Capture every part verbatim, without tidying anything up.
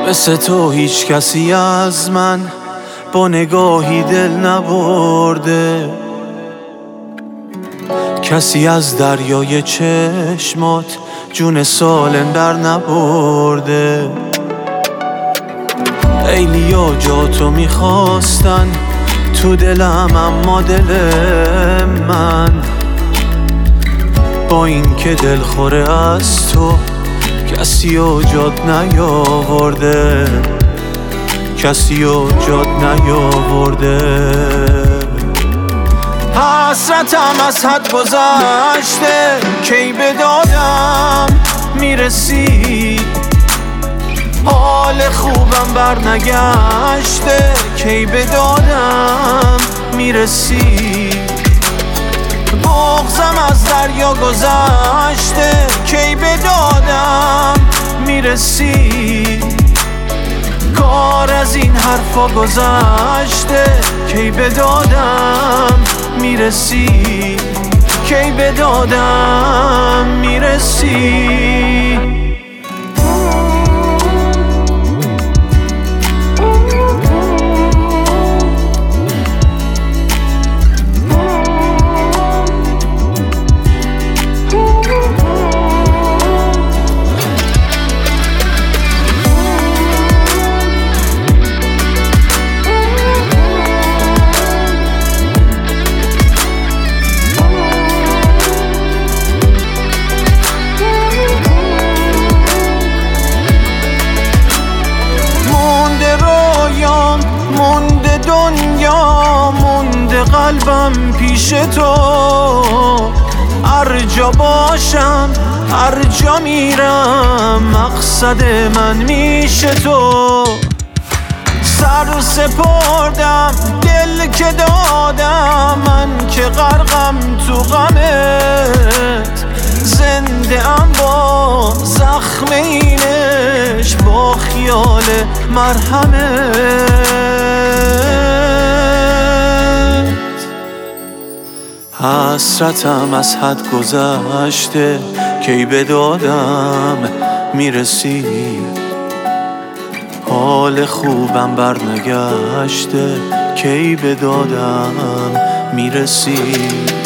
مثل تو هیچ کسی از من با نگاهی دل نبرده، کسی از دریای چشمات جون سالم در نبرده. ایلیا جاتو میخواستن تو دلم، اما دل من با این که دلخوره از تو کسی و جات نیاورده، کسی و جات نیاورده. حسرتم از حد گذشته، کی به دادم میرسی؟ حال خوبم برنگشته، کی به دادم میرسی؟ بغضم از دریا گذشته، کی به دادم میرسی؟ کار از این حرفا گذشته، کی به دادم میرسی؟ کی به دادم میرسی؟ مونده دنیا، مونده قلبم پیش تو، هر جا باشم هر جا میرم مقصد من میشه تو. سر سپردم دل که دادم، من که غرقم تو غمت، زنده ام با زخم اینش، با خیال مرهمت. حسرتم از حد گذشته، کی به دادم میرسی؟ حال خوبم برنگشته، کی به دادم میرسی؟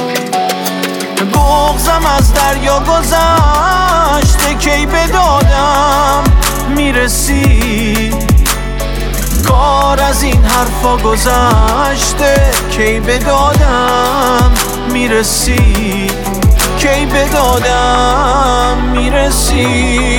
بغضم از دریا گذشته، کی به دادم میرسی؟ کار از این حرفا گذشته، کی به دادم میرسی؟ کی به دادم میرسی؟